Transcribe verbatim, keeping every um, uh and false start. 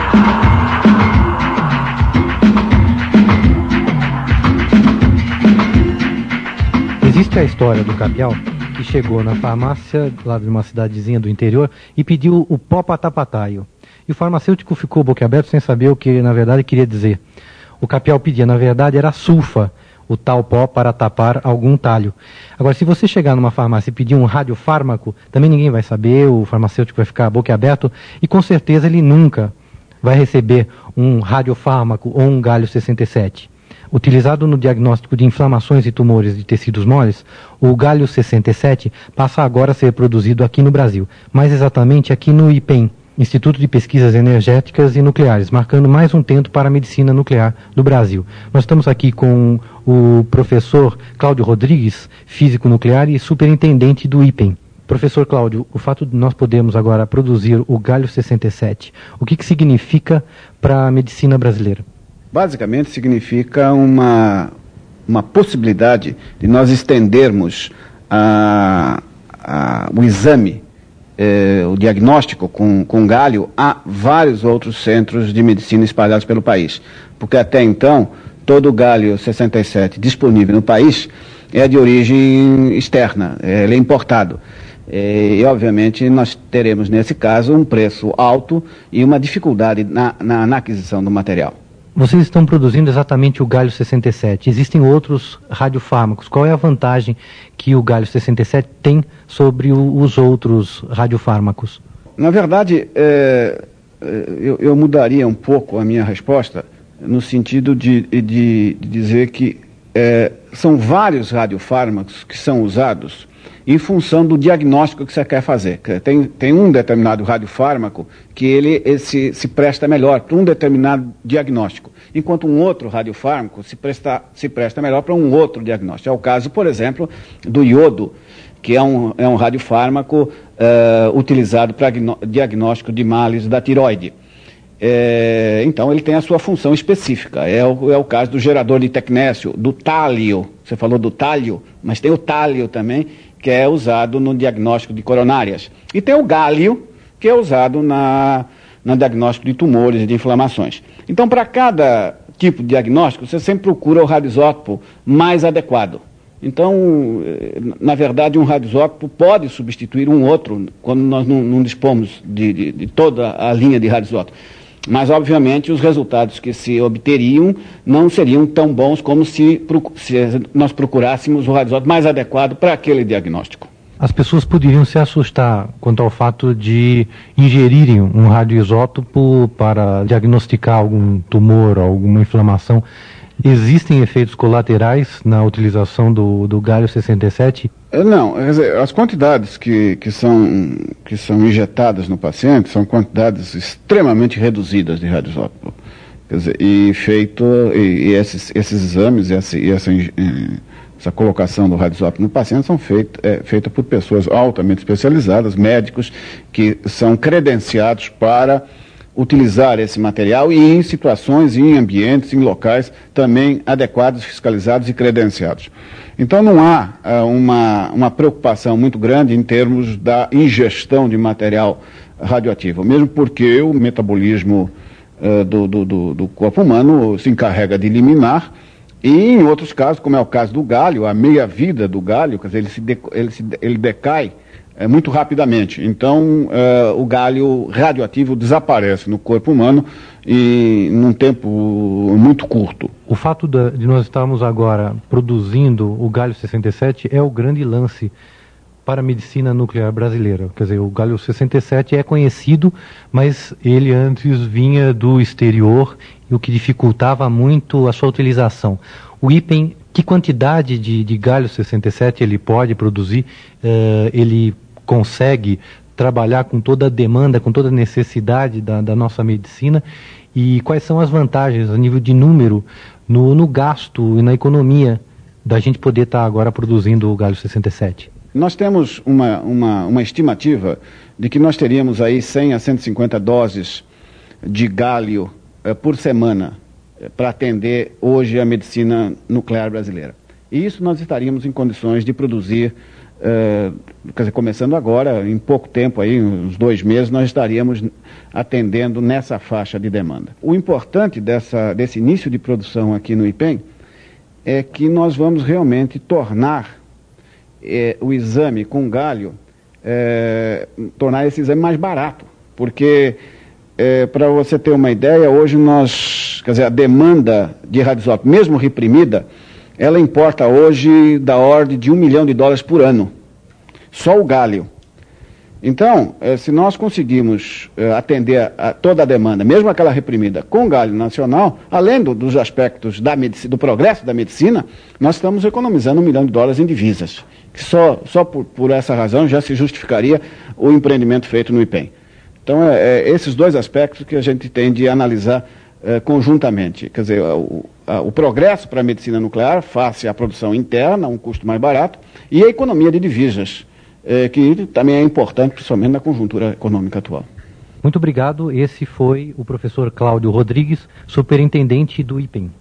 Existe a história do Capial, que chegou na farmácia lá de uma cidadezinha do interior e pediu o pó patapataio. E o farmacêutico ficou boquiaberto sem saber o que na verdade queria dizer. O Capial pedia, na verdade, era sulfa, o tal pó para tapar algum talho. Agora, se você chegar numa farmácia e pedir um radiofármaco, também ninguém vai saber, o farmacêutico vai ficar boquiaberto e com certeza ele nunca vai receber um radiofármaco ou um galho sessenta e sete. Utilizado no diagnóstico de inflamações e tumores de tecidos moles, o galho sessenta e sete passa agora a ser produzido aqui no Brasil, mais exatamente aqui no I P E M, Instituto de Pesquisas Energéticas e Nucleares, marcando mais um tento para a medicina nuclear do Brasil. Nós estamos aqui com o professor Cláudio Rodrigues, físico nuclear e superintendente do I P E M. Professor Cláudio, o fato de nós podermos agora produzir o galho sessenta e sete, o que, que significa para a medicina brasileira? Basicamente significa uma, uma possibilidade de nós estendermos a, a, o exame, eh, o diagnóstico com, com galho a vários outros centros de medicina espalhados pelo país. Porque até então, todo o galho sessenta e sete disponível no país é de origem externa, ele é importado. E, obviamente, nós teremos, nesse caso, um preço alto e uma dificuldade na, na, na aquisição do material. Vocês estão produzindo exatamente o galho sessenta e sete. Existem outros radiofármacos. Qual é a vantagem que o galho sessenta e sete tem sobre o, os outros radiofármacos? Na verdade, é, eu, eu mudaria um pouco a minha resposta no sentido de, de, de dizer que é, são vários radiofármacos que são usados em função do diagnóstico que você quer fazer. Tem, tem um determinado radiofármaco que ele, ele se, se presta melhor para um determinado diagnóstico, enquanto um outro radiofármaco se presta, se presta melhor para um outro diagnóstico. É o caso, por exemplo, do iodo, que é um, é um radiofármaco uh, utilizado para diagnóstico de males da tireoide. É, então, ele tem a sua função específica. É o, é o caso do gerador de tecnécio, do tálio. Você falou do tálio, mas tem o tálio também, que é usado no diagnóstico de coronárias. E tem o gálio, que é usado na, no diagnóstico de tumores e de inflamações. Então, para cada tipo de diagnóstico, você sempre procura o radioisótopo mais adequado. Então, na verdade, um radioisótopo pode substituir um outro, quando nós não, não dispomos de, de, de toda a linha de radioisótopo. Mas, obviamente, os resultados que se obteriam não seriam tão bons como se, se nós procurássemos o radioisótopo mais adequado para aquele diagnóstico. As pessoas poderiam se assustar quanto ao fato de ingerirem um radioisótopo para diagnosticar algum tumor, alguma inflamação. Existem efeitos colaterais na utilização do, do galho sessenta e sete? Não, quer dizer, as quantidades que, que, são, que são injetadas no paciente são quantidades extremamente reduzidas de radioisótopo. Quer dizer, e feito, e, e esses, esses exames, essa, e essa, essa colocação do radioisótopo no paciente são feitas é, feita por pessoas altamente especializadas, médicos, que são credenciados para utilizar esse material e em situações, em ambientes, em locais também adequados, fiscalizados e credenciados. Então não há uh, uma, uma preocupação muito grande em termos da ingestão de material radioativo, mesmo porque o metabolismo uh, do, do, do, do corpo humano se encarrega de eliminar e em outros casos, como é o caso do galho, a meia-vida do galho, quer dizer, ele, se de, ele, se, ele decai É, muito rapidamente. Então, uh, o galho radioativo desaparece no corpo humano e num tempo muito curto. O fato de, de nós estarmos agora produzindo o galho sessenta e sete é o grande lance para a medicina nuclear brasileira. Quer dizer, o galho sessenta e sete é conhecido, mas ele antes vinha do exterior, e o que dificultava muito a sua utilização. O I P E M, que quantidade de, de galho sessenta e sete ele pode produzir? Uh, ele consegue trabalhar com toda a demanda, com toda a necessidade da, da nossa medicina, e quais são as vantagens a nível de número no, no gasto e na economia da gente poder estar agora produzindo o galho sessenta e sete? Nós temos uma, uma, uma estimativa de que nós teríamos aí cem a cento e cinquenta doses de galho eh, por semana eh, para atender hoje a medicina nuclear brasileira. E isso nós estaríamos em condições de produzir Uh, quer dizer, começando agora, em pouco tempo, aí, uns dois meses, nós estaríamos atendendo nessa faixa de demanda. O importante dessa, desse início de produção aqui no IPEM é que nós vamos realmente tornar eh, o exame com galho, eh, tornar esse exame mais barato, porque, eh, para você ter uma ideia, hoje nós, quer dizer, a demanda de radioisótopo, mesmo reprimida, ela importa hoje da ordem de um milhão de dólares por ano, só o galho. Então, eh, se nós conseguirmos eh, atender a toda a demanda, mesmo aquela reprimida, com galho nacional, além do, dos aspectos da medicina, do progresso da medicina, nós estamos economizando um milhão de dólares em divisas, que só, só por, por essa razão já se justificaria o empreendimento feito no IPEM. Então, é, é esses dois aspectos que a gente tem de analisar eh, conjuntamente. Quer dizer, o, a, o progresso para a medicina nuclear, face à produção interna, um custo mais barato, e a economia de divisas, eh, que também é importante, principalmente na conjuntura econômica atual. Muito obrigado. Esse foi o professor Cláudio Rodrigues, superintendente do IPEM.